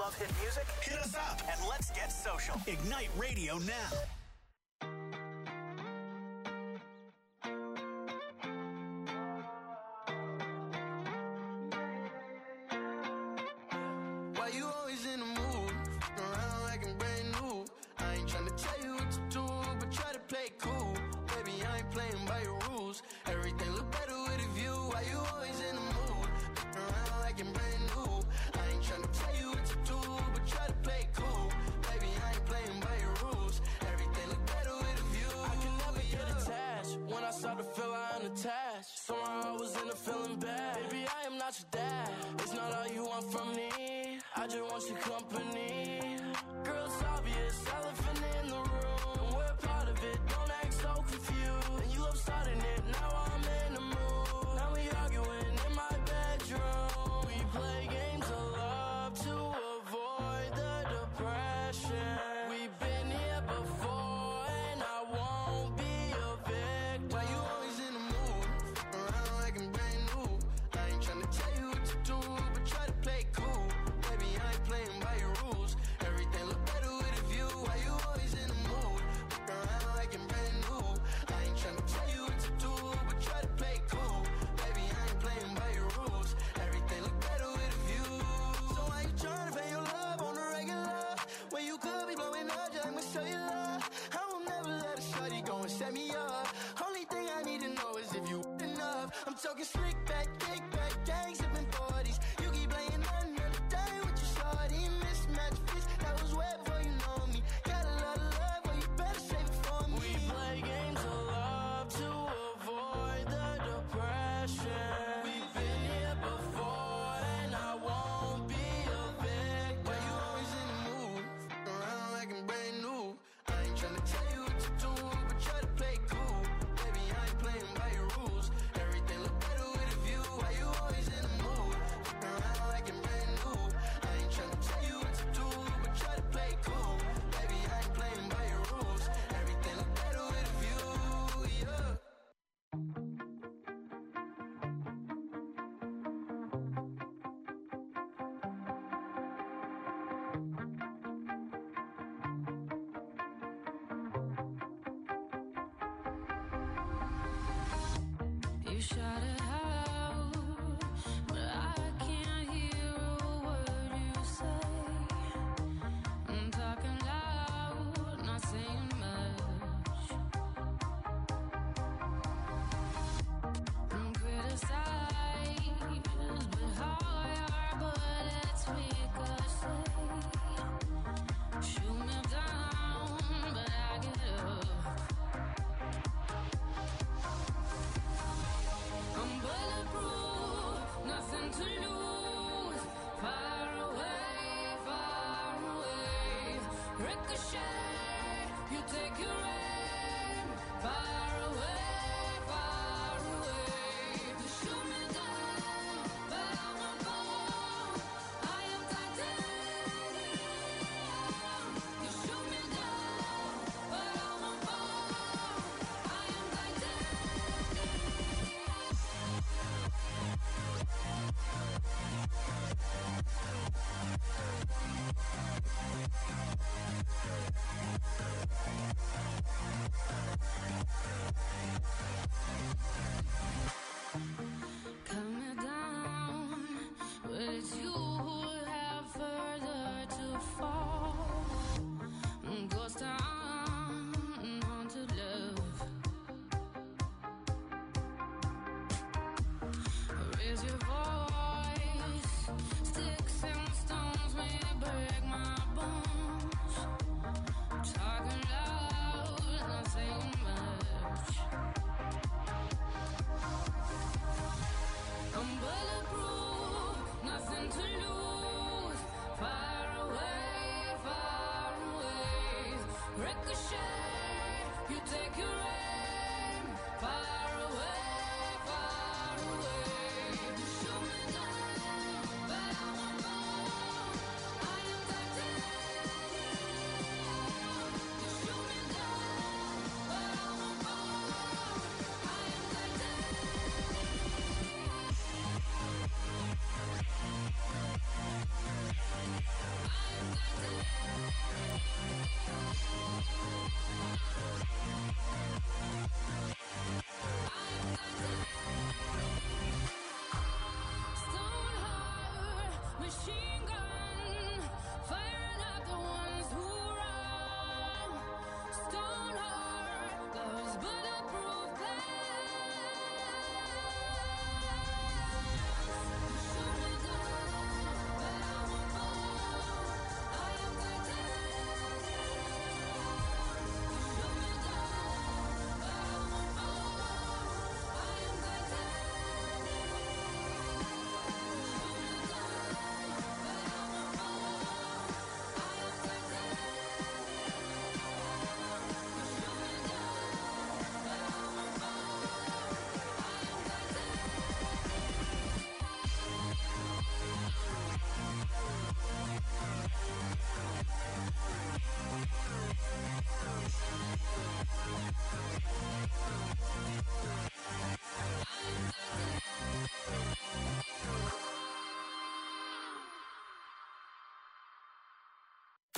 Love hit music? Hit us up and let's get social. Ignite Radio now. Why you always in the mood? Around like I'm brand new. I ain't tryna tell you what to do, but try to play cool. Baby, I ain't playing by your rules. Everything look better with a view. Why you always in the mood? Around like I'm brand new. I ain't tryna tell you what to do, but try to play cool. Baby, I ain't playing by your rules. Everything look better with a view. I can never get attached. When I start to feel I'm unattached, somehow I was in a feeling bad. Baby, I am not your dad. It's not all you want from me. I just want your company. Girl, it's obvious, elephant in the room, and we're part of it. Don't act so confused. And you love starting it, now I'm in the mood. Now we arguing in my bedroom. We play games of love to avoid the depression. We've been here before, and I won't be a victim. Why you always in the mood? Around like I'm brand new. I ain't tryna tell you what to do, but try to play cool. Baby, I ain't playing by your rules. Everything look better with a view. Why you always in the mood? Around like I'm brand new. I ain't tryna tell you what to do, but try to play cool. Baby, I ain't playing by your rules. Everything look better with a view. So why you tryna pay your love on the regular? When you could be blowing up just like my cellular. I will never let a shawty go and set me up. Only thing I need to know is if you enough. I'm talking slick back, kick back, gang sipping 40s. You keep playing another day with your shawty. Mismatch fits, that was way before you know me. Got a lot of love, well you better save it for me. We play games of love to avoid the depression. We've been here before, and I won't be a victim. Why you always in the mood? Around like I'm brand new. I ain't tryna tell you what to do, but try to play cool. Baby, I ain't playing by your rules. Everything look better with a view. Why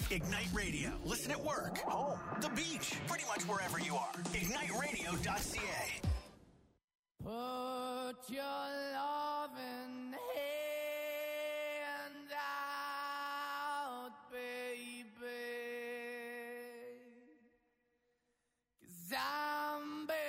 Ignite Radio. Listen at work, home, the beach, pretty much wherever you are. IgniteRadio.ca. Put your loving hand out, baby, 'cause I'm begging.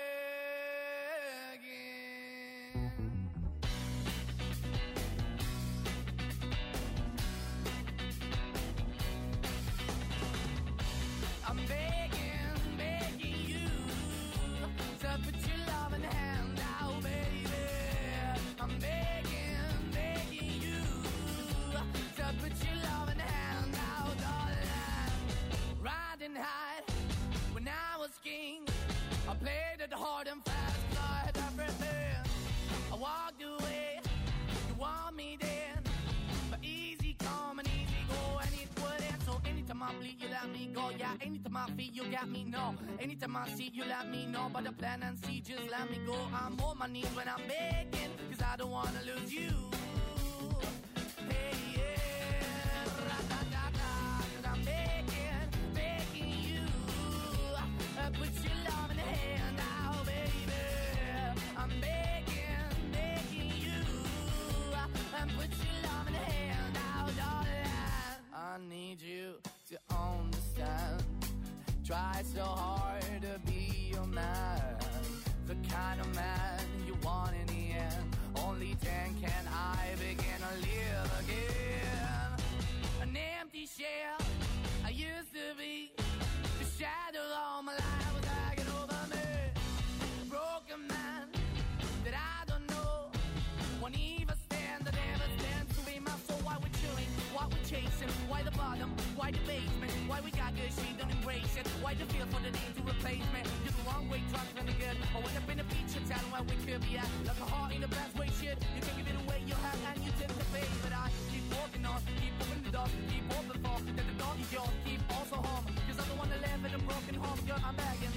I'm begging you to put your loving hand out, baby. I'm begging you to put your loving hand out, darling. Riding high when I was king, I played it hard and fast, 'cause I had everything. I walked away, you want me then, but easy come and easy go, and it wouldn't. So anytime I bleed, you let me go. Yeah, anytime I feel, you got me, no. Anytime I see, you let me know. But the plan and see, just let me go. I'm on my knees when I'm begging, 'cause I don't wanna lose you. Hey, yeah, ra-da-da-da, 'cause I'm begging you. Put your love in the hand out, baby. I'm begging you. Put your love in the hand out, darling. I need you to understand. Try so hard to be your man, the kind of man you want in the end. Only then can I begin to live again. An empty shell I used to be, the shadow all my life was hanging over me. A broken man that I don't know, won't even stand, that never stands to be my soul. Why we're chewing, why we're chasing, why the bottom, why the basement, why we got good, she don't embrace it, why the feel for the need to replace me. You're the wrong way, trying to good. I went up in a feature town where we could be at, like a heart in the best way, shit. You can give it away, you have, and you tend to pay. But I keep walking on, keep moving the door, keep open for, that the door is yours, keep also home, 'cause I'm the one that live in a broken home, girl, I'm begging.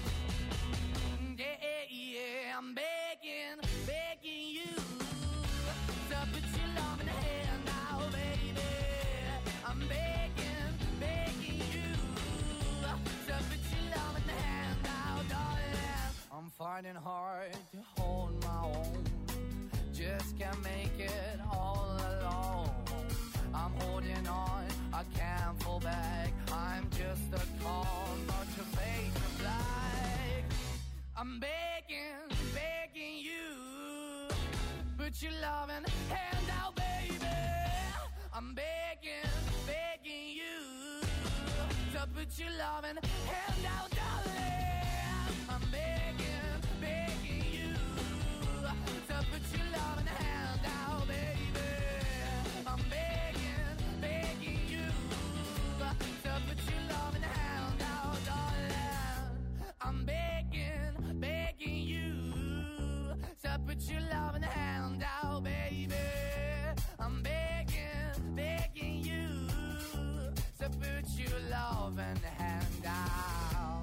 Yeah, I'm begging you to put your love in the hand now, baby. I'm begging you to put your love in the hand now, darling. I'm fighting hard to hold my own, just can't make it all alone. I'm holding on, I can't fall back. I'm just a call, but your face is black. I'm begging you, put your loving hand out, baby. I'm begging you to put your loving hand out, darling. I'm begging you to put your loving hand out, baby. I'm begging you to put your loving hand out, darling. I'm begging you to put your loving hand out, baby. I'm begging you to put your loving hand out.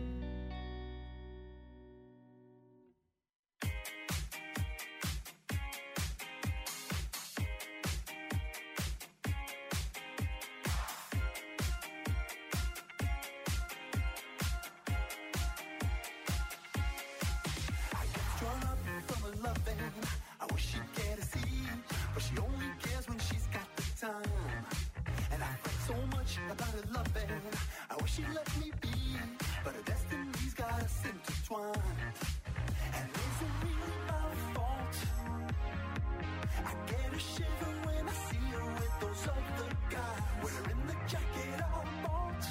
Strung up from a loving, I wish she'd get a seat, but she only cares when she's got the time. And I think so much about her loving, I wish she'd let me be, but her destiny's got us intertwined. And is it really my fault? I get a shiver when I see her with those other guys, wearing the jacket I bought.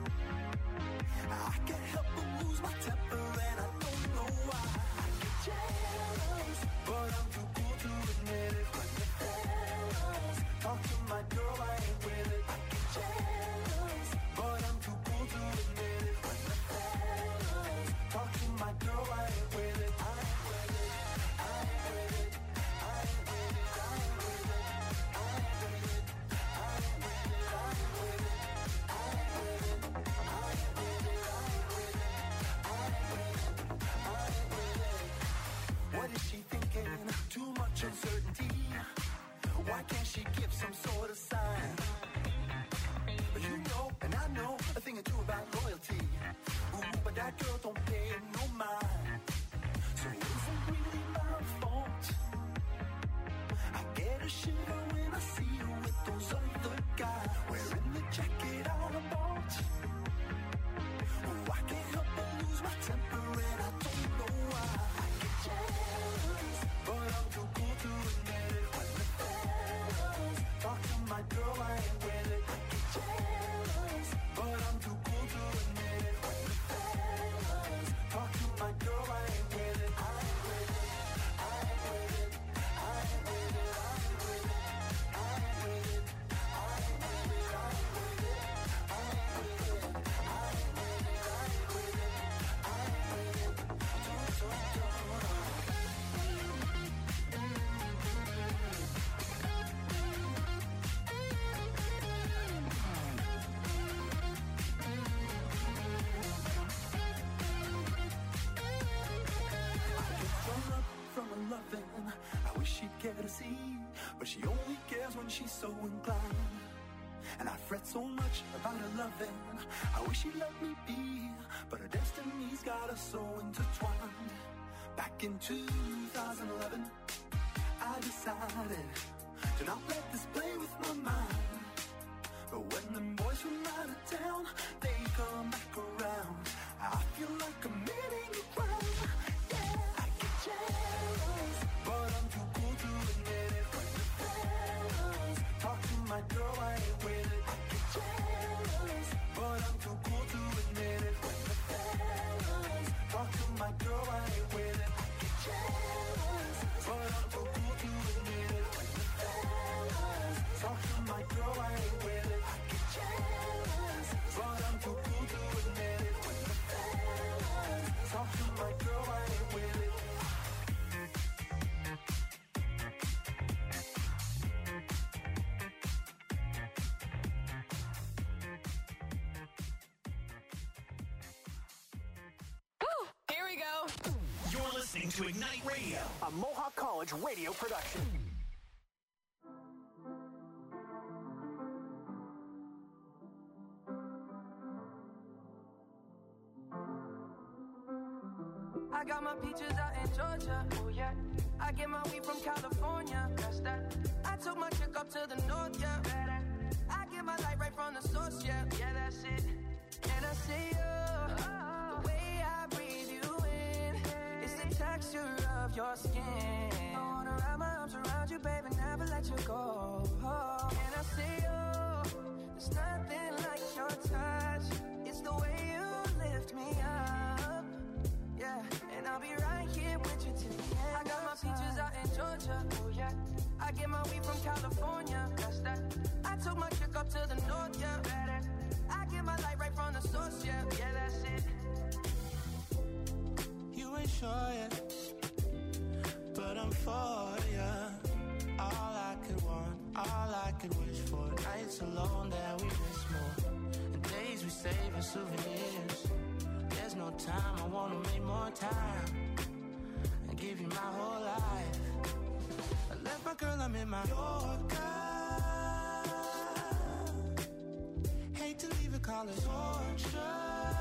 I can't help but lose my temper and I don't know why. I get jealous, but I'm too cool to admit it. When the fellas talk to my girl, I ain't with it. I get jealous, but I'm too cool to admit it. When the fellas talk to my girl, I ain't with it. I ain't with it. I ain't with it. I ain't with it. I ain't with it. I ain't with it. I ain't with it. I ain't with it. I ain't with it. I ain't with it. I ain't with it. I ain't with it. What is she thinking? Too much uncertainty. Why can't she give some sort of sign? You know paying no mind. So it isn't really my fault. I get a shiver when I see you with those other guys, wearing the jacket I bought. Oh, I can't help but lose my temper and I don't know why. I get jealous, but I'm too cool to admit it. When the fellas talk to my girl, I ain't with it. I get jealous, but I'm too cool to admit it. When the fellas talk to my girl, I ain't with it. I ain't with it. I ain't with it. I ain't with it. I ain't with it. I ain't with it. I ain't with it. I ain't with it. I ain't with it. I ain't with it. I ain't with it. I ain't with it. From her loving, I wish she'd care to see, but she only cares when she's so inclined. And I fret so much about her loving, I wish she'd let me be, but her destiny's got us so intertwined. Back in 2011, I decided to not let this play with my mind. But when them boys from out of town, they come back around, I feel like committing a crime. Yeah, I get jealous, but I'm too cool to admit it. When the fellas talk to my girl, I ain't with it. I get jealous, but I'm too cool to admit it. When the fellas talk to my girl, I ain't with it. I get jealous, but I'm too cool to admit it. When the fellas talk to my girl, I ain't with it. I get jealous, but I'm too cool to admit it. When the fellas talk to my girl, I ain't with it. Here we go. You're listening to Ignite Radio, a Mohawk College radio production. I got my peaches out in Georgia, oh yeah. I get my weed from California, that's that. I took my chick up to the north, yeah. I get my light right from the source, yeah. Yeah, that's it. And I see you, the way I breathe you in, it's the texture of your skin. I wanna wrap my arms around you, baby, never let you go. And I see you, there's nothing like your touch. It's the way you lift me up. Yeah, and I'll be right here with you till the end. I got my peaches out in Georgia, oh yeah. I get my weed from California, that's that. I took my chick up to the north, yeah. I get my light right from the source, yeah. Yeah, that's it. You ain't sure yet, but I'm for ya. All I could want, all I could wish for. Nights alone that we miss more, and days we save as souvenirs. There's no time, I wanna make more time and give you my whole life. I left my girl, I'm in my Yorker. Hate to leave it, call it torture.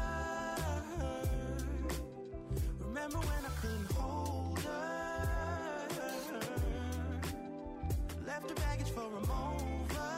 Remember when I couldn't hold her? Left her baggage for a mover.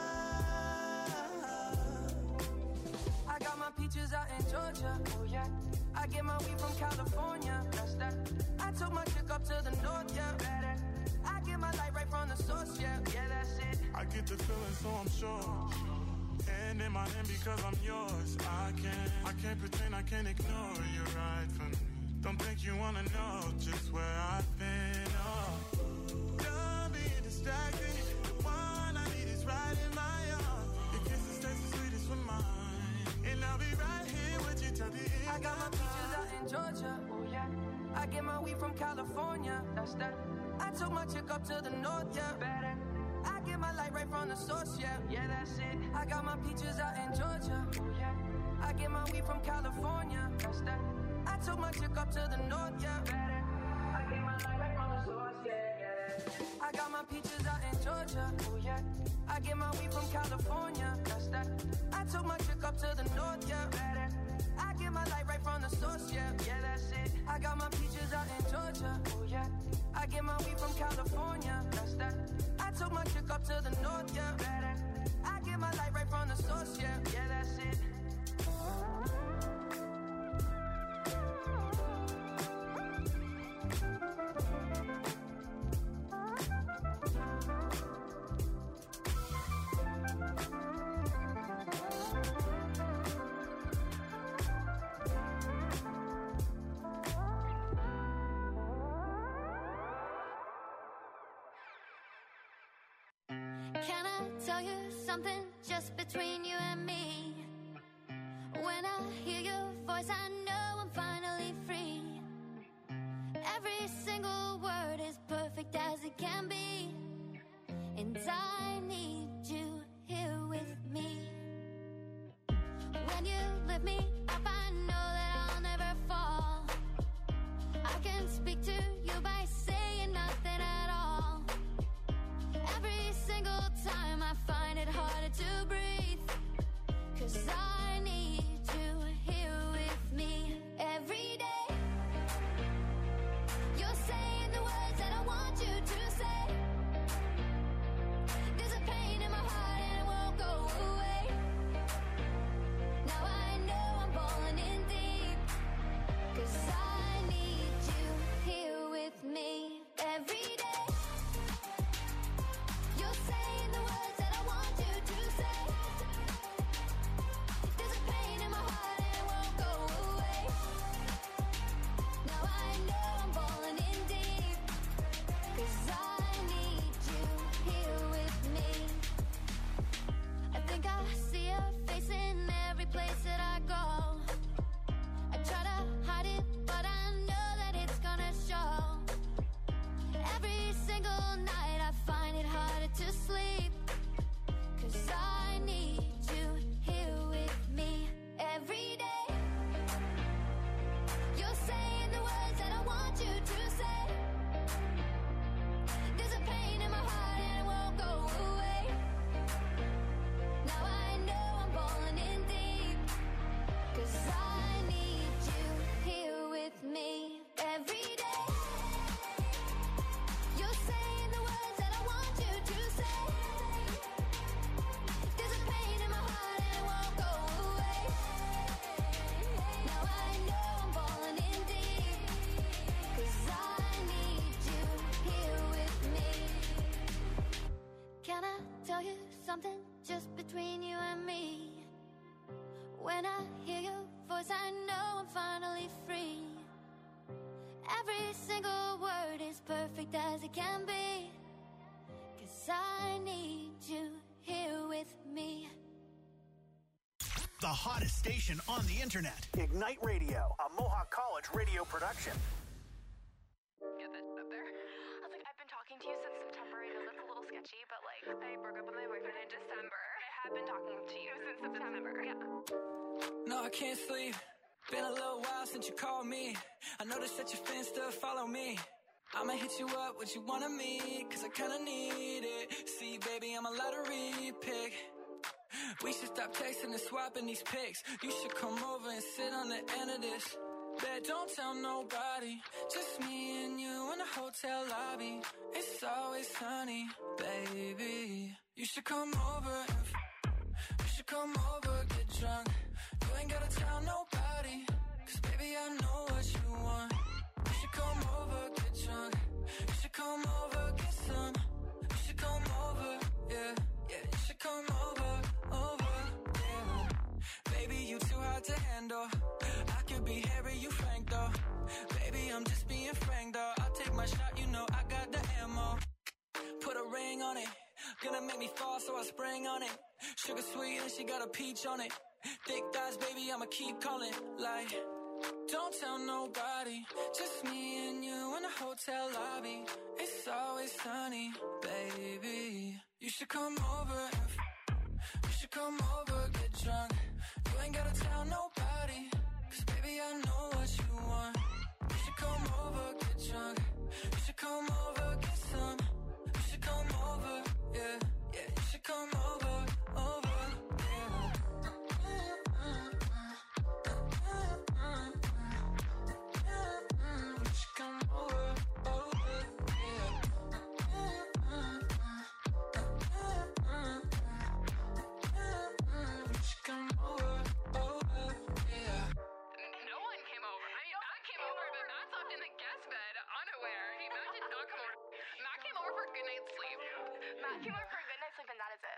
I got my peaches out in Georgia, oh yeah. I get my weed from California, that's that. I took my chick up to the north, yeah. I get my light right from the source, yeah. Yeah, that's it. I get the feeling, so I'm sure. And in my hand because I'm yours. I can't pretend, I can't ignore you right from me. Don't think you wanna know just where I've been. Oh, don't be distracted. The one I need is right in my arms. Your kisses taste the sweetest with mine, and I'll be right here with you till the end. I got my peaches out in Georgia, oh yeah. I get my weed from California, that's that. I took my chick up to the north, yeah. I get my light right from the source, yeah. Yeah, that's it. I got my peaches out in Georgia, oh yeah. I get my weed from California, that's that. I took my chick up to the north, yeah. I get my light right from the source, yeah. I got my peaches out in Georgia, oh yeah. I get my weed from California, that's that. I took my chick up to the north, yeah. I get my light right from the source, yeah. Yeah, that's it. north, yeah. I get my light right from the source, yeah. Yeah, that's it. Can I tell you something just between you and me? When I hear your voice, I know I'm finally free. Every single word is perfect as it can be. And I need you here with me. When you lift me up, I know that I'll never fall. I can speak to you by saying nothing at all. Every single time I find it harder to breathe, 'cause I need you here with me every day. You're saying the words that I want you to say. There's a pain in my heart and it won't go away. Now I know I'm falling in deep, 'cause I need you here with me every day. You're saying the words that I want you to say. There's a pain in my heart and it won't go away. Now I know I'm falling in deep, 'cause I need you here with me. I think I see your face in every place that I go. I try to hide it, but I know that it's gonna show. Every single night I find it harder to sleep, 'cause I need you here with me every day. You're saying the words that I want you to say. There's a pain in my heart and it won't go away. Now I know I'm falling in deep, 'cause I need you here with me every day. You're saying the words that I want you to say. There's a pain in my heart and it won't go away. Now I know I'm falling in deep, 'cause I need you here with me. Can I tell you something just between you and me? When I hear your voice, I know I'm finally free. Every single word is perfect as it can be, 'cause I need you here with me. The hottest station on the internet. Ignite Radio, a Mohawk College radio production. Get that up there. I was like, I've been talking to you since September. I know that's a little sketchy, but like, I broke up with my boyfriend in December. I have been talking to you since September. Yeah. No, I can't sleep. Been a little while since you called me. I noticed that your fans still follow me. I'ma hit you up, what you want of me, 'cause I kinda need it. See, baby, I'm a lottery pick. We should stop texting and swapping these pics. You should come over and sit on the end of this. Bet, don't tell nobody. Just me and you in the hotel lobby. It's always sunny, baby. You should come over and you should come over, get drunk. You ain't gotta tell nobody, 'cause baby, I know what you want. You should come over, get drunk. You should come over, get some. You should come over, yeah, yeah. You should come over, yeah. Baby, you too hard to handle. I could be Harry, you Frank though. Baby, I'm just being frank though. I'll take my shot, you know I got the ammo. Put a ring on it. Gonna make me fall, so I spring on it. Sugar sweet and she got a peach on it. Thick thighs, baby, I'ma keep calling. Like, don't tell nobody. Just me and you in the hotel lobby. It's always sunny, baby. You should come over and you should come over, get drunk. You ain't gotta tell nobody, 'cause baby, I know what you want. You should come over, get drunk. You should come over, get some. You should come over, yeah, yeah. You should come over, yeah. You should come over, yeah. in the guest bed, unaware. Hey, Matt did not come over. Matt came over for a good night's sleep. Matt came over for a good night's sleep, and that is it.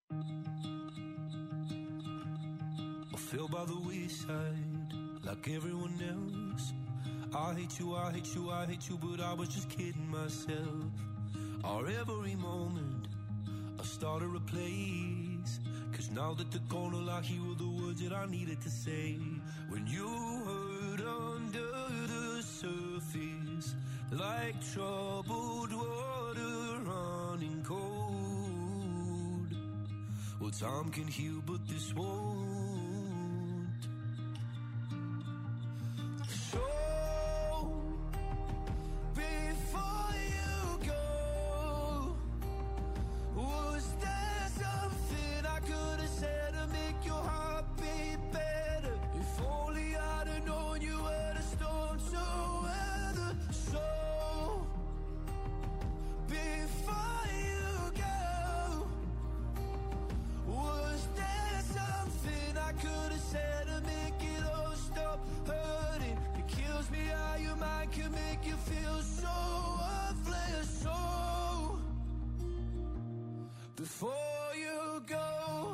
I fell by the wayside like everyone else. I hate you, I hate you, I hate you, but I was just kidding myself. Our every moment I started a place, 'cause now that they're gone, I hear the words that I needed to say. When you hurt under the surface, like troubled water running cold. Well, time can heal, but this won't. So before you go, was there something I could have said to make your heart beat better? If only I'd have known you were the storm to weather. So before you go, was there something I could have said to make it all stop hurting? It kills me how your mind can make you feel so worthless. So before you go,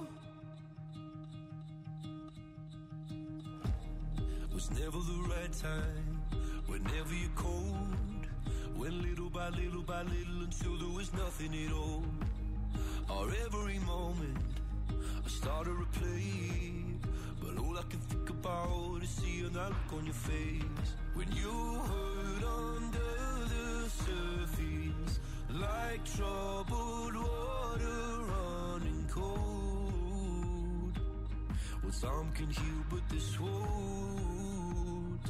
was never the right time, whenever you're cold. Went little by little by little until there was nothing at all. Our every moment I started to play, but all I can think about is seeing that look on your face. When you hurt under the surface, like troubled water running cold. Well, some can heal, but this won't.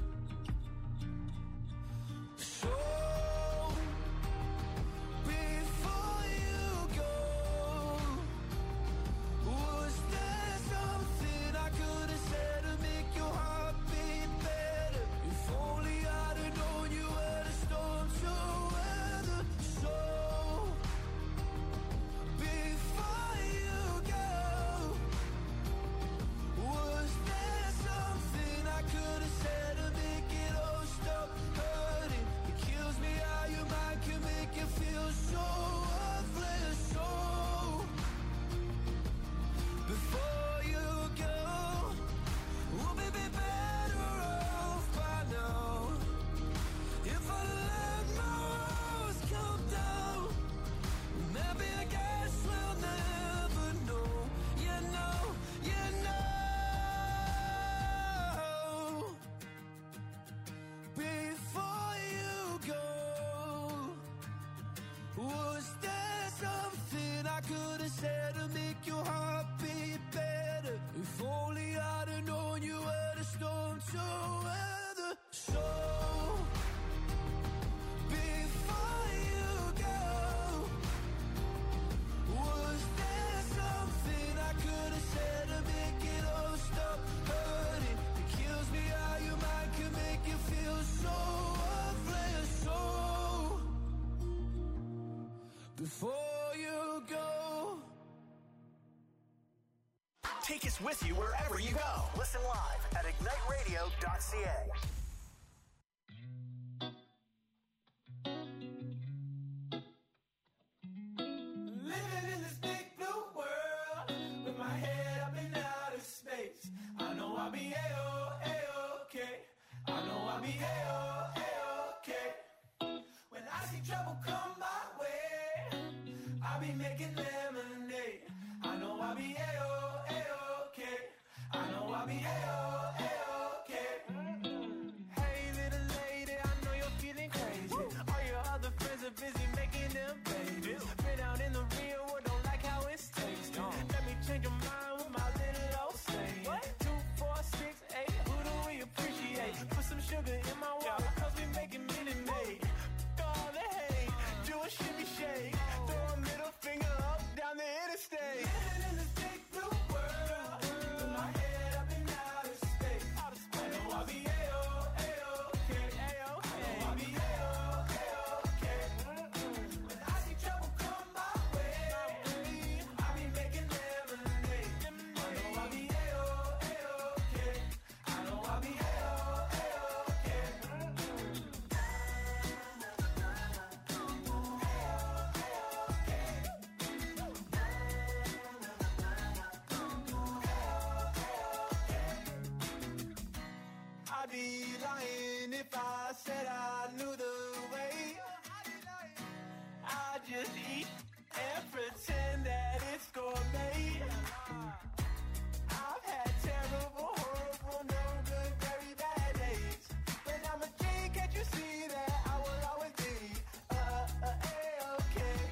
So before you go, was there something I could have said to make your heart beat better? If only I'd have known you were the storm to weather. So before you go, was there something I could have said to make it all stop hurting? It kills me how your mind can make you feel so worthless. So before you go, we'll be better off by now. If I let my walls come down, maybe I guess we'll never know. You know, you know. Before you go, was there something I could have said to make your heart beat better? If only I'd have known you were the storm to weather. So before you go, was there something I could have said to make it all stop hurting? It kills me how your mind can make you feel so worthless. So before you go. Take us with you wherever you go. Listen live at igniteradio.ca. Living in this big blue world with my head up in outer space. I know I'll be A-okay. I know I'll be A-okay. When I see trouble come my way, I'll be making lemonade. I know I'll be A-okay. I know I'll be A-okay. if I said I knew the way? I just eat and pretend that it's gourmet. I've had terrible, horrible, no good, very bad days. But I'm a king, can't you see that I will always be A-okay.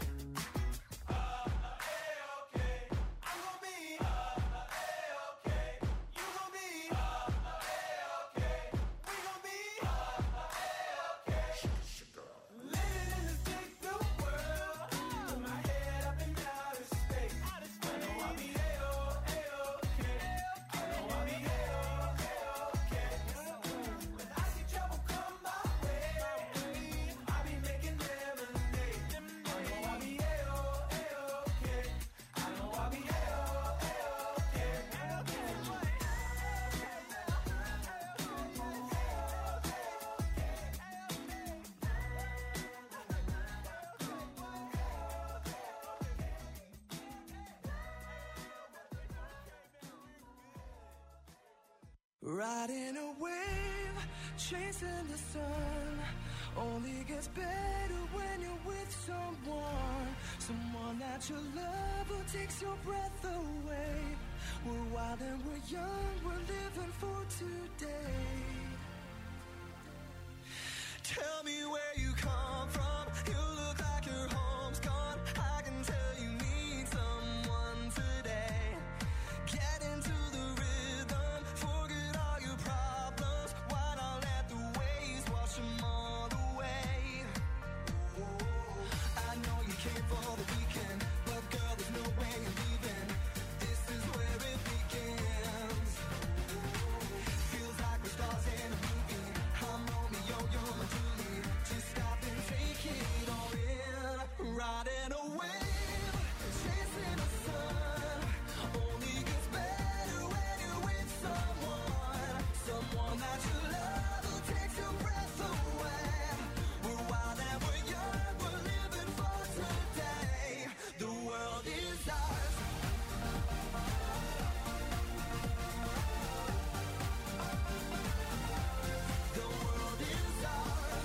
A-okay. I'm gonna be A-okay. You gonna be A-okay. We gonna be A-okay. Living in this big new world, with my head up in outer space. I know I'll be A-okay. I know I'll be A-okay. When I see trouble come my way, I'll be making lemonade. I know I'll be A-okay. I know I'll be A-okay. Riding a wave, chasing the sun. Only gets better when you're with someone that you love who takes your breath away. We're wild and we're young, we're living for today. Tell me where you come from, you look like your home's gone. I can tell you need someone today. Get into the rhythm, forget all your problems. Why not let the waves wash them all away? I know you came for the weekend, but girl, there's no way you're leaving. This is where it begins. Feels like we're stars in a movie. I'm Romeo, you're my Julie. Just stop and take it all in. Riding a wave, chasing the sun. Only gets better when you're with someone that you love who takes your breath away. We're wild and we're young, we're living for today. The world is ours. The world is ours.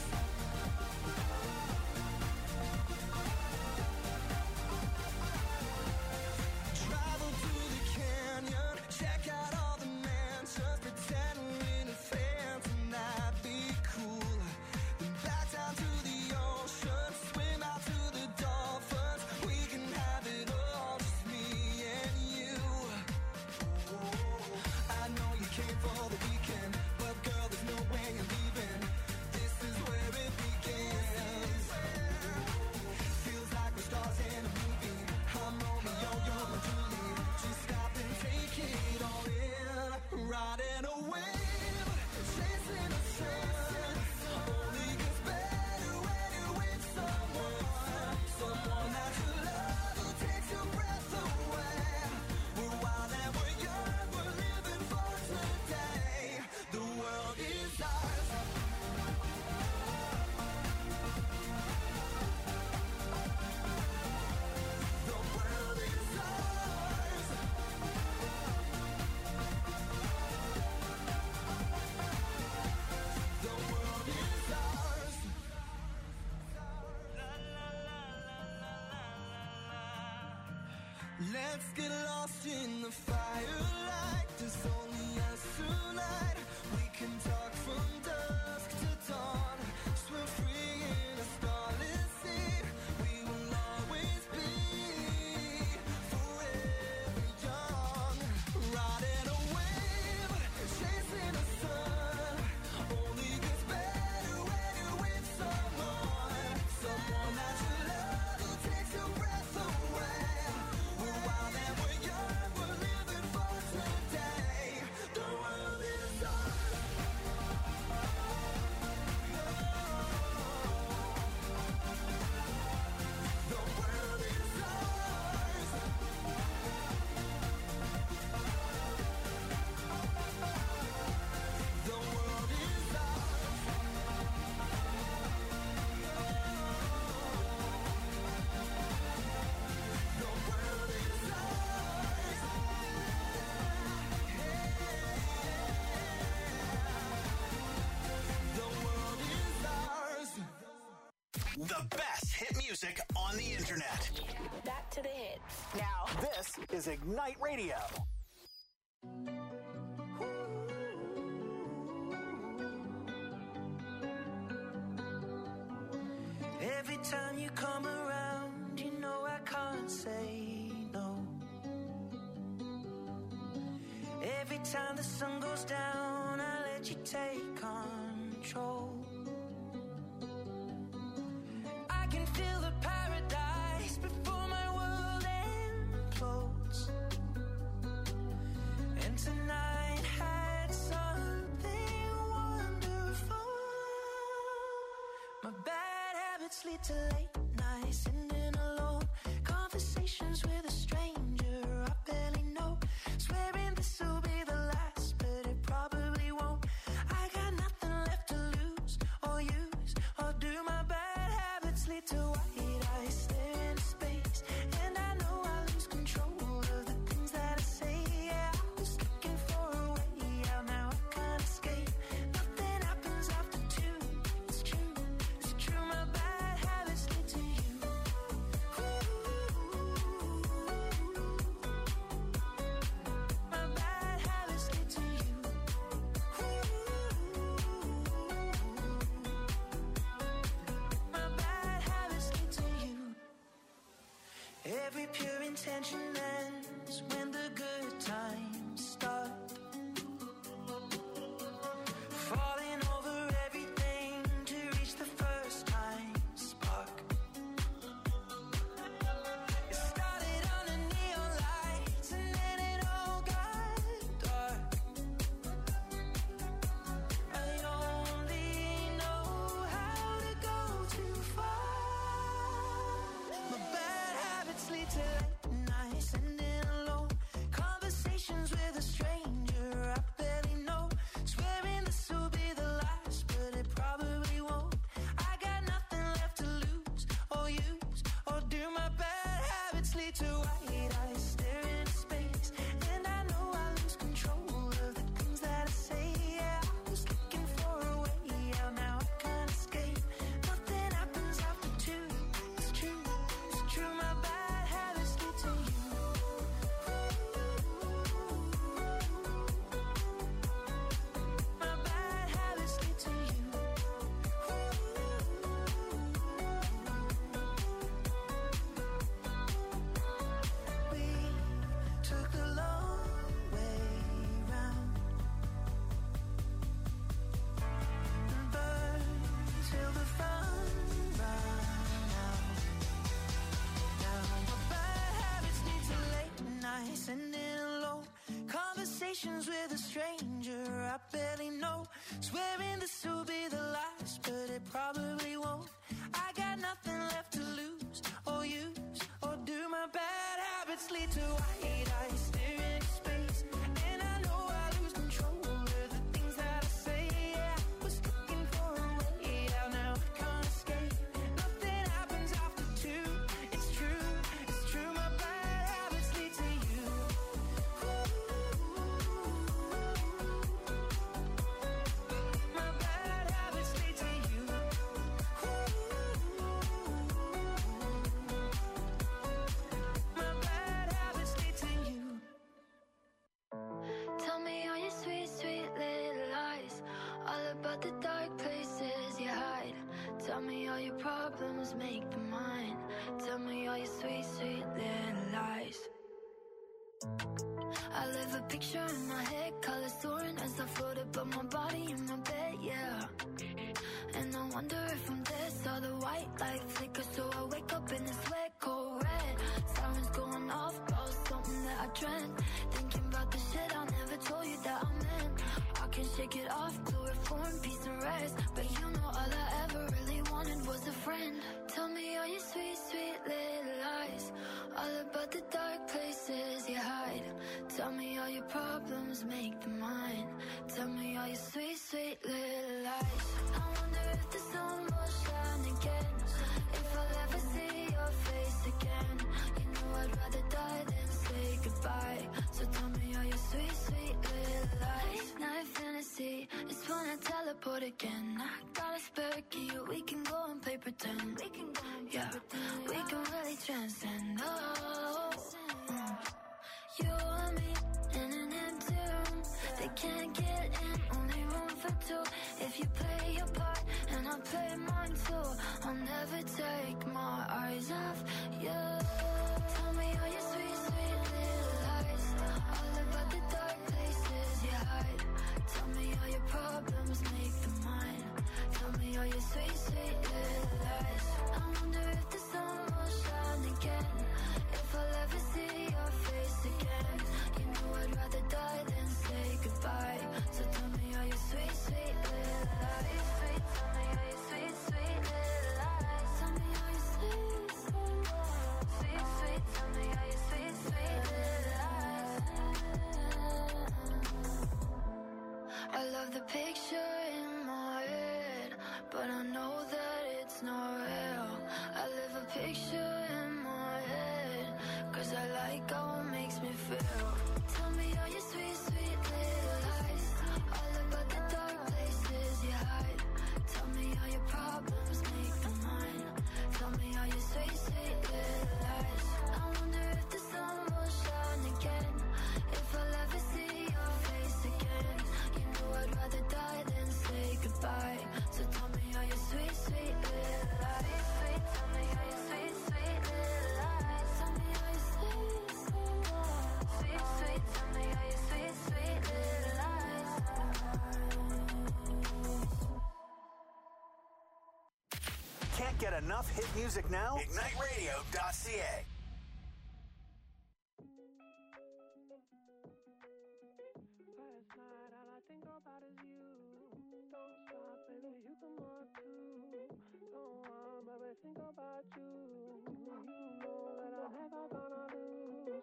Travel to the canyon, check out all the mansions, pretend we're in a fan tonight, be cool. Then back down to the ocean, swim out to the dolphins. We can have it all, just me and you. I know you came for the weekend, but girl, there's no way you're leaving. This is where it begins. Feels like we're stars in a movie. I'm Romeo, you're my Julie. Just stop and take it all in. Riding a wave, chasing the sun. Only gets better when you're with someone that you love who takes your breath away. We're wild and we're young, we're living for today. The world is ours. The world is ours. The world is ours. Let's get lost in the firelight. There's only us tonight. We can talk from dusk to dawn. Swim free in a starless sea. We will always be forever young. Riding a wave, chasing the sun. Only gets better when you're with someone that you love who takes your breath away. We're wild and we're young, we're living for today. The world is ours. The best hit music on the internet. Back to the hits. Now, this is Ignite Radio. Every time you come around, you know I can't say no. Every time the sun goes down, I let you take control. I can feel the paradise before my world implodes. And tonight had something wonderful. My bad habits lead to late nights, sitting alone. Conversations with a stranger I barely know. Swearing this will be the last, but it probably won't. I got nothing left to lose or use or do. My bad habits lead to white eyes stare into space, and I know I lose control of the things that I say. Yeah, I was looking for a way out, now I can't escape. Nothing happens after two. It's true, it's true. My bad habits lead to you. My bad habits lead to you. My bad habits lead to you. Every pure intention ends when the good times start. Falling over everything to reach the first time spark. It started under neon lights and then it all got dark. I only know how to go too far. My bad habits lead to late nights, sitting alone. Conversations with a stranger I barely know. Swearing this will be the last, but it probably won't. I got nothing left to lose or use or do. My bad habits lead to white eyes stare into space, and I know I lose control of the things that I say. Yeah, I was looking for a way out, now I can't escape. Nothing happens after two. It's true, it's true. My bad habits lead to you. My bad habits lead to you. We took the long way round and burned till the fun ran out. Now my bad habits lead to late nights, sitting alone. Conversations with a stranger I barely know. Swearing this will be the last, but it probably won't. I got nothing left to lose or use or do. My bad habits lead to white eyes stare into space, and I know I lose control of the things that I say. Yeah, I was looking for a way out, now I can't escape. Nothing happens after two. It's true, it's true. My bad habits lead to you. My bad habits lead to you. My bad habits lead to you. Tell me all your sweet, sweet little lies, all about the dark places you hide. Tell me all your problems, make them mine. Tell me all your sweet, sweet little lies. I live a picture in my head, colors soaring as I float above my body in my bed, yeah. And I wonder if I'm dead, saw the white light flicker, so I wake up in this wet, cold red. Sirens going off, about something that I dreamt. Thinking about the shit I never told you that I meant. I can shake it off, chloroform, peace and rest. But you know all I ever really wanted was a friend. Tell me all your sweet, sweet little lies, all about the dark places you hide. Tell me all your problems, make them mine. Tell me all your sweet, sweet little lies. I wonder if the sun will shine again, if I'll ever see your face again. You know I'd rather die than say goodbye. So tell me all your sweet, sweet little lies. Late night fantasy, it's when I teleport again. I got a spare key, we can go and play pretend. pretend. Yeah, we can really transcend. Oh, you and me in an empty room. They can't get in, only room for two. If you play your part and I play mine too, I'll never take my eyes off you. Tell me all your sweet, sweet little lies, all about the dark places you hide. Tell me all your problems, make them mine. Tell me all your sweet, sweet little lies. I wonder if the sun will shine again, if I'll ever see your face again. You know I'd rather die than say goodbye. So tell me all your sweet, sweet little lies. Sweet, tell me all your sweet, sweet little lies. Tell me all your sweet, sweet, sweet, tell me all your sweet, sweet little lies. I love the picture in my head, but I know that it's not real. I live a picture in my head, 'cause I like how it makes me feel. Tell me all your sweet, sweet little lies, all about the dark places you hide. Tell me all your problems, make them mine. Tell me all your sweet, sweet little lies. I wonder if the sun will shine again, if I'll ever see your face again. You know I'd rather die than say goodbye. So tell me all your sweet, sweet little lies. Sweet, tell me all your sweet, sweet little lies. Tell me all your sweet, sweet, sweet, tell me all your sweet, sweet little lies. Can't get enough hit music now? IgniteRadio.ca. Last night all I think about is you. Don't stop, baby, you come on too. Don't want, baby, think about you. You know that I'm never gonna lose.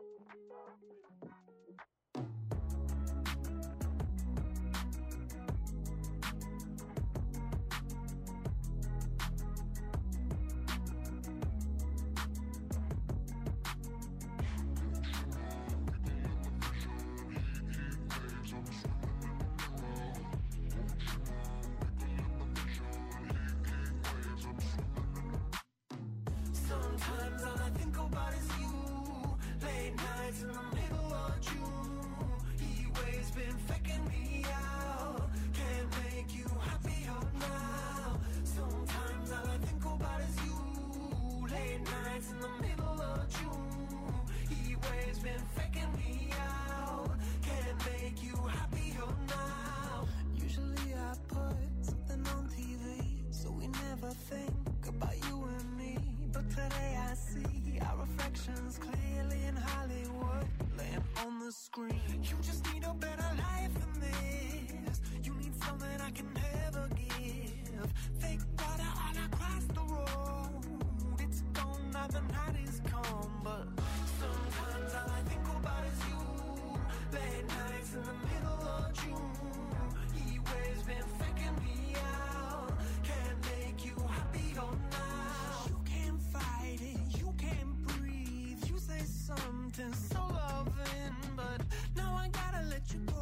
Sometimes all I think about is you. Late nights in the middle of June. He waves been faking me out. Can't make you happier now. Sometimes all I think about is you. Late nights in the middle of June. He waves been faking me out. Can't make you happier now. Usually I put something on TV, so we never think about you and me. But today I see our reflections clearly in Hollywood, laying on the screen. You just need a better life than this. You need something I can never give. Fake water all across the road. It's gone now, the night is come. But sometimes all I think about is you. Late nights in the middle of June. He waves been faking me out. Can't make you happier now. You can't fight it, you can't breathe. You say something so loving, but now I gotta let you go.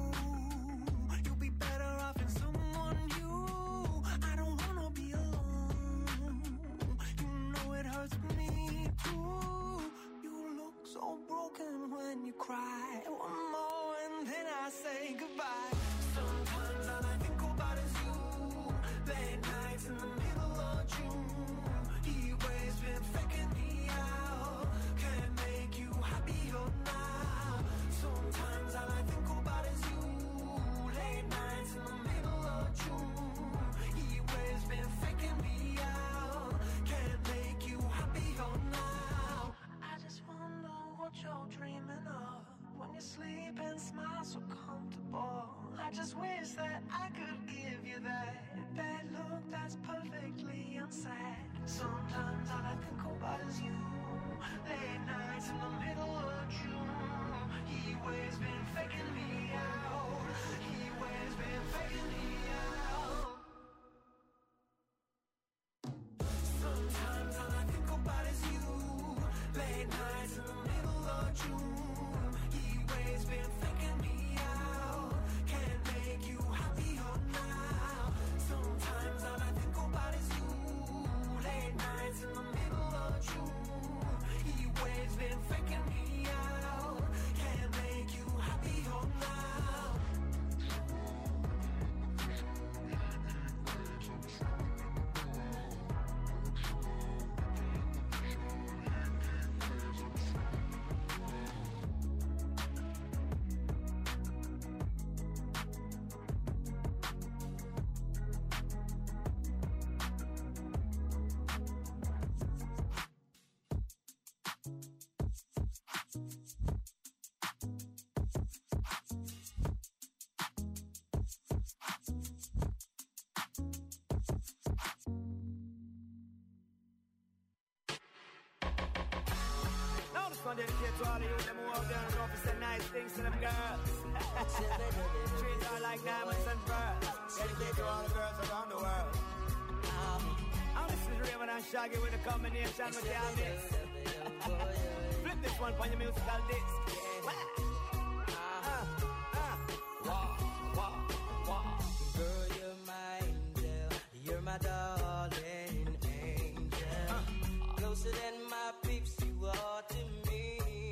You'll be better off in someone new. I don't wanna be alone. You know it hurts me too. You look so broken when you cry. One more and then I say goodbye. Sometimes all I think about is you. Late nights in the middle of June. He waves been faking me out. Can't make you happier now. Sometimes all I think about is you. Late nights in the middle of June. He waves been faking me out. Can't make you happier now. I just wonder what you're dreaming of when you sleep and smile so comfortable. I just wish that I could give you that bad look that's perfectly unsaid. Sometimes all I think about is you. Late nights in the middle of June. He waves been faking me out. He waves been faking me out. Sometimes all I think about is you. Late nights in the middle of June. He waves been faking me out. Can't make you happier now. Sometimes all I think about is you. one dedicated to all of you, them who out there and know if say nice things to them girls. Treat her like diamonds and pearls. Dedicated to all the girls around the world. And this is Raven and Shaggy with a combination with the mix. Flip this one for your musical disc. Girl, you're my angel. You're my darling angel. Closer than my peeps, you are to me,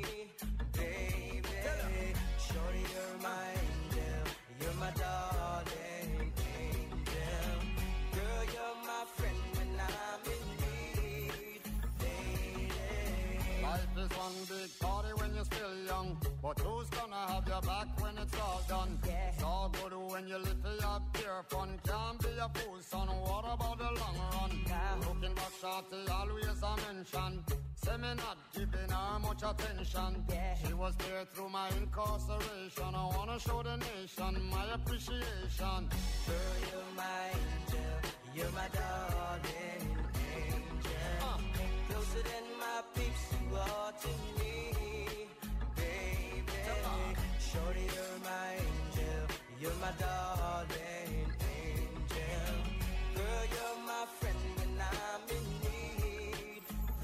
baby. Shorty, you're my angel. You're my darling angel. Girl, you're my friend when I'm in need, lady. Life is one big party when you're still young, but who's gonna have your back when it's all done? It's all good when you live for your pure fun. Can't be a fool, son. What about the long run? Looking back, shorty, always a mention. Say me not giving her much attention. She was there through my incarceration. I wanna show the nation my appreciation. Girl, you're my angel. You're my darling angel. Closer than my peeps, you are to me, baby. Shorty, you're my angel. You're my darling angel. Girl, you're my friend when I'm in need,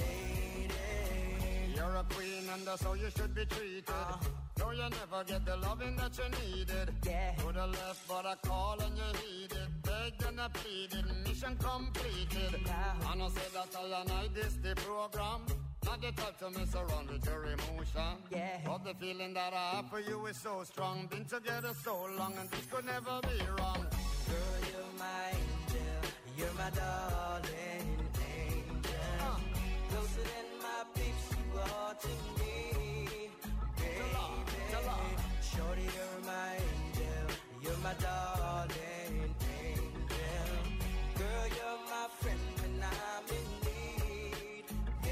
lady. You're a queen and that's how you should be treated. Though you never get the loving that you needed. To the left but I call and you heeded. Begged and I pleaded, mission completed. And I said that I and I this the program. Not the type to mess around with your emotion. But the feeling that I have for you is so strong. Been together so long and this could never be wrong. Girl, you're my angel. You're my darling angel. Closer than my peeps, you are to me, baby. Shorty, you're my angel. You're my darling angel. Girl, you're my friend when I'm in need,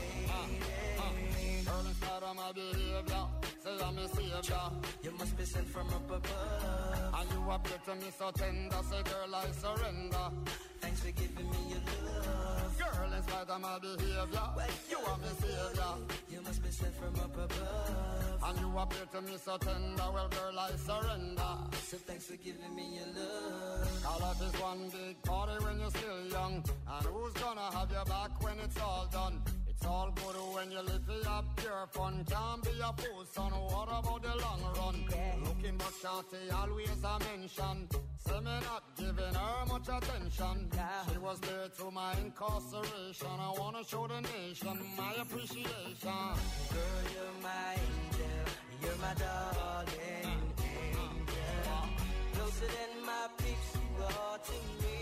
lady. Girl, instead of my behavior, say I'm a savior. You must be sent from up above. And you appear to me so tender. Say girl, I surrender. Thanks for giving me your love. Girl, in spite of my behavior, you are my savior. You must be sent from up above. And you appear to me so tender. Well, girl, I surrender. So thanks for giving me your love. Our life is one big party when you're still young. And who's gonna have your back when it's all done? It's all good when you live for your pure fun. Can't be a fool, son. What about the long run? Looking back, shorty, always a mention. Say me not giving her much attention. She was there through my incarceration. I wanna show the nation my appreciation. Girl, you're my angel. You're my darling angel. Closer than my peeps, you are to me,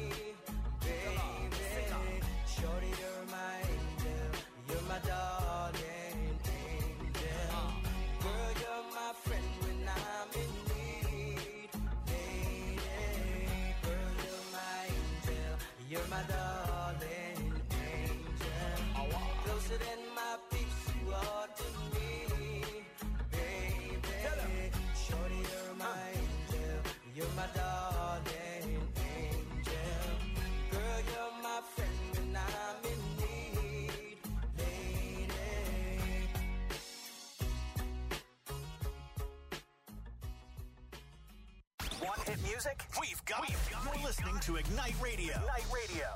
baby. Shorty, you're my angel. You're my darling angel. Girl, you're my friend when I'm in need, lady. Girl, you're my angel. You're my darling angel. Closer than my peeps, you are to me, baby. Shorty, you're my angel. You're my darling angel. Girl, you're my friend when I'm in need, lady. Want hit music? We've got it. You're listening to Ignite Radio. Ignite Radio.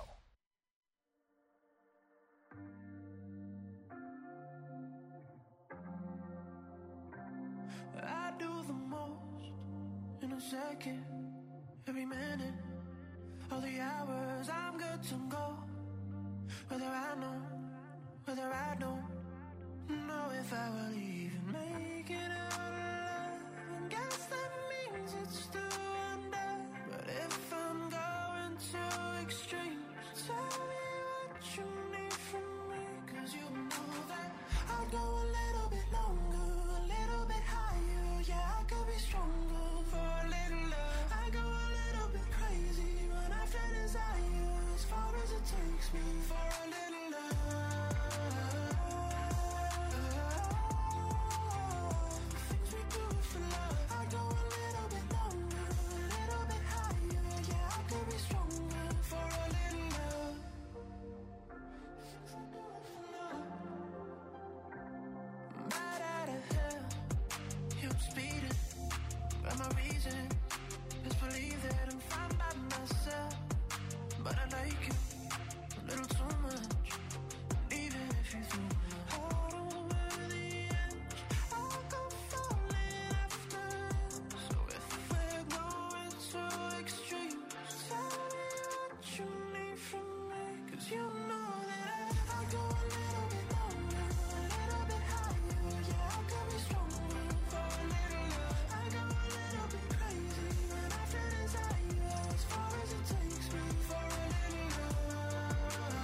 I do the most in a second, every minute, all the hours I'm good to go. Whether I know, whether I don't know if I will even make it out alive. And guess that means it's still under. But if I'm going too extreme, tell me what you need from me. 'Cause you know that I'll go a little bit longer, a little bit higher. Yeah, I could be stronger for a little love. I go a little bit crazy when I feel desire, as far as it takes me for a little love. Things we do for love. I go a little bit longer, a little bit higher. Yeah, I could be stronger for a little like you a little too much, even if you do. I don't remember the end, I'll go falling after. So if we're going to extremes, tell me what you need from me, 'cause you know that I go a little bit longer, a little bit higher. Yeah, I could be stronger for a little love. I go a little bit crazy when I feel desire, as far as it takes me for a little love.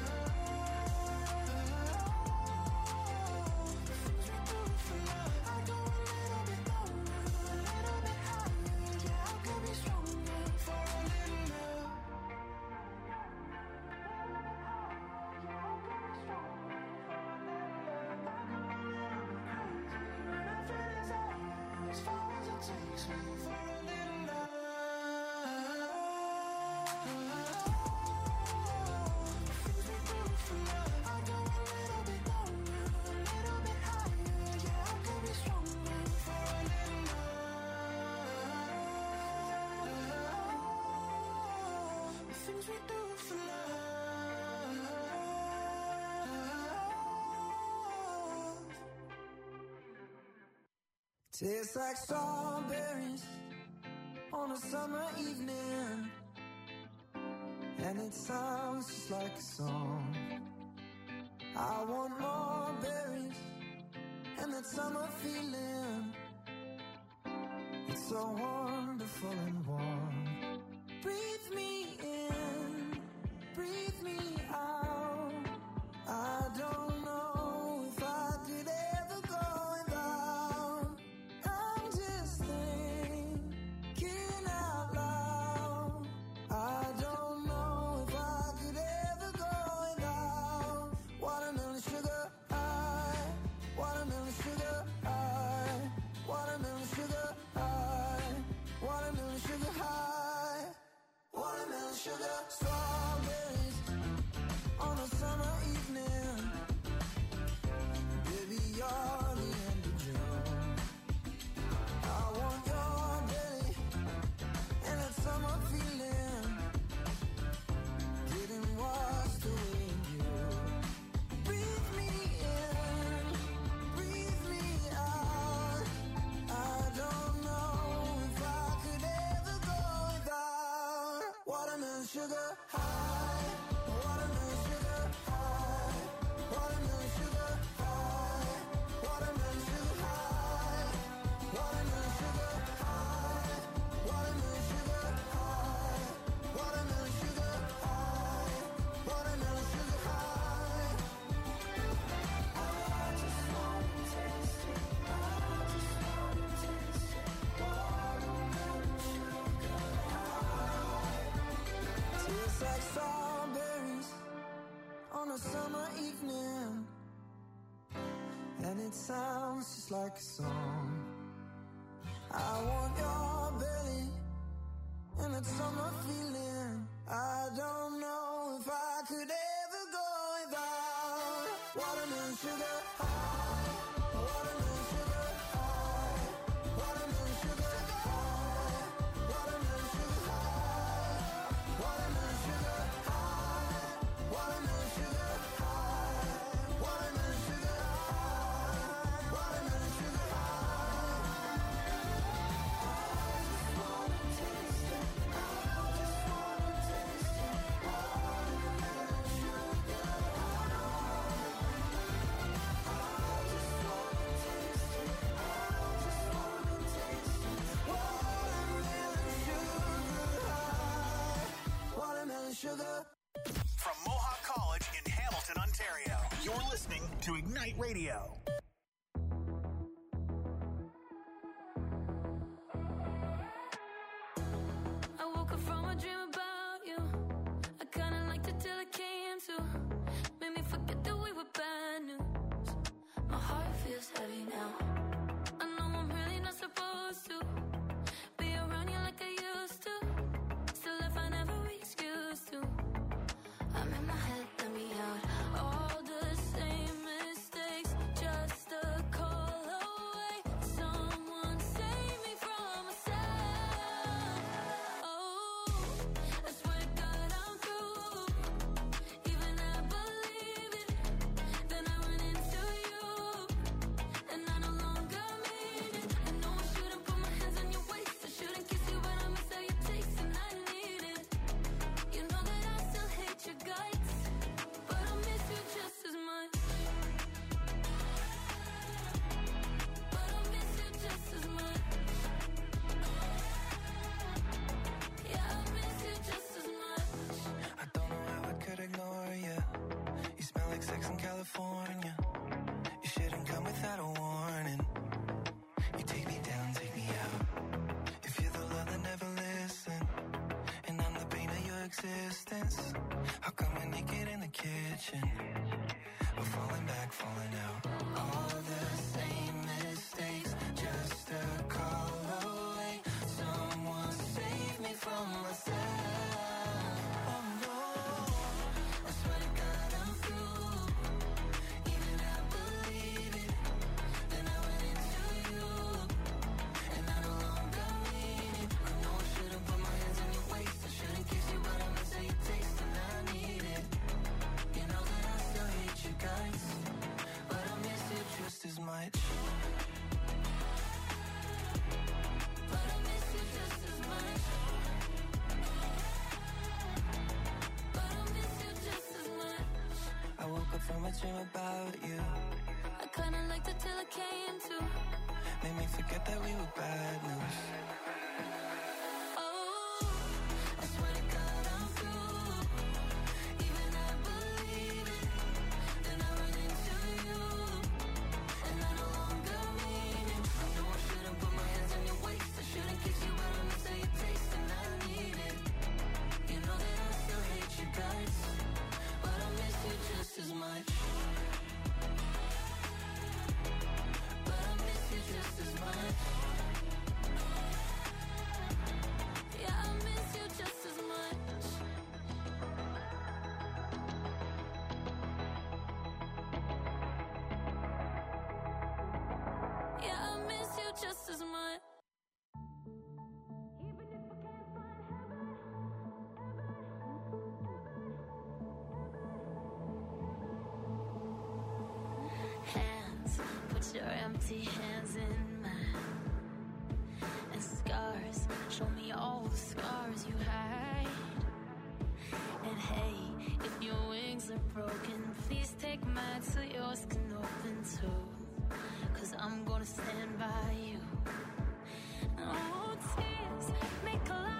The things we do for love. I go a little bit longer, a little bit higher. Yeah, I could be stronger for a little love. As far as it takes me for a little love. Things we do for love. I go a little bit longer, a little bit higher. Yeah, I could be stronger for a little love. The things we do for love. Tastes like strawberries on a summer evening, and it sounds just like a song. I want more berries and that summer feeling. It's so wonderful and warm. Breathe me in, breathe me out. I don't know if I could ever go without. I'm just thinking out loud. I don't know if I could ever go without. Watermelon sugar high, watermelon sugar high, watermelon sugar high, watermelon sugar high, watermelon sugar. Strawberries on a summer evening. Baby, you're the end of June. I want your belly and that summer feeling, getting washed away in you. Breathe me in, breathe me out. I don't know if I could ever go without. Watermelon sugar high, watermelon sugar high, watermelon sugar high, watermelon sugar high, watermelon sugar high, watermelon sugar high, watermelon sugar high, watermelon sugar high. I just wanna taste it, I just wanna taste it. Watermelon sugar high. Tastes like strawberries on a summer evening, and it sounds just like a song. I want your belly and that summer feeling. I don't know if I could ever go without. Watermelon sugar high, watermelon sugar high, watermelon sugar high, watermelon sugar high, watermelon sugar high, watermelon sugar high, watermelon sugar high, watermelon sugar high. I just wanna taste it, I just wanna taste it. Watermelon sugar high. I just wanna taste it, I just wanna taste it. Watermelon sugar high, watermelon sugar. From Mohawk College in Hamilton, Ontario, you're listening to Ignite Radio. I woke up from a dream about you. I kinda liked it till it came to. Made me forget that we were bad news. My heart feels heavy now. I know I'm really not supposed to be around you like I used to. Still, if I never excuse to, I'm in my head, let me out. All the same mistakes, just I dream about you. I kinda liked it till it came to. Made me forget that we were bad news. Oh, I swear to God I'm through. Even I believe it. Then I run into you, and I no longer mean it. I know I shouldn't put my hands on your waist. I shouldn't kiss you, but I miss how you taste, and I need it. You know that I still hate you guys, but I miss you just as much. But I miss you just as much. Yeah, I miss you just as much. Yeah, I miss you just as much. Hands, put your empty hands in mine. And scars, show me all the scars you hide. And hey, if your wings are broken, please take mine so yours can open too. 'Cause I'm gonna stand by you. Oh, tears make a lot